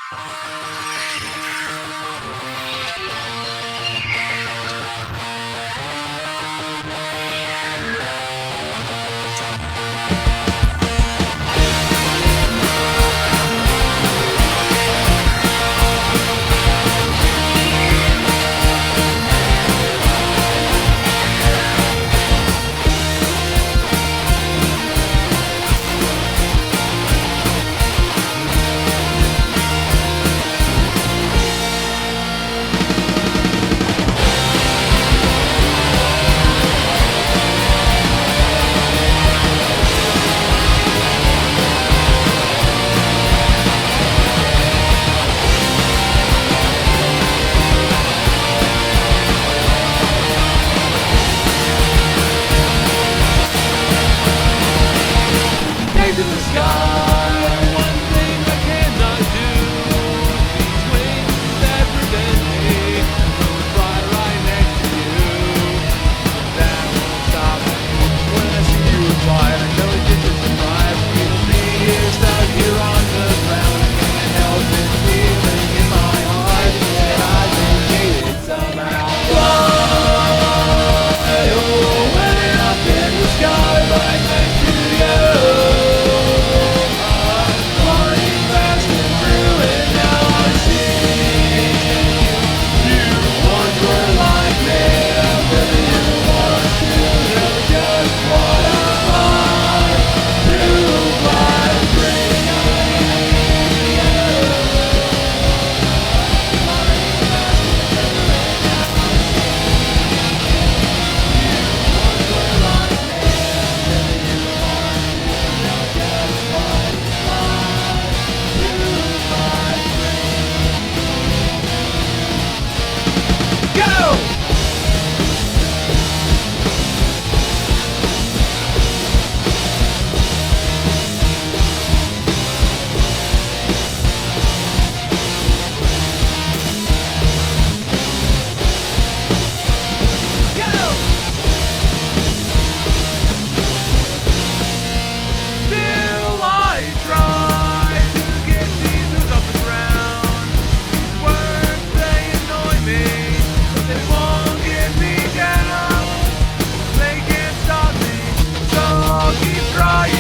In the sky, one thing I cannot do. These wings that prevent me from flying right next to you. That won't stop me when I see you fly. I know it's just a surprise. Feel me here, stuck here on the ground. I can't help this feeling in my heart that I've been jaded somehow. Fly, oh, way up in the sky, right next to you. Trying.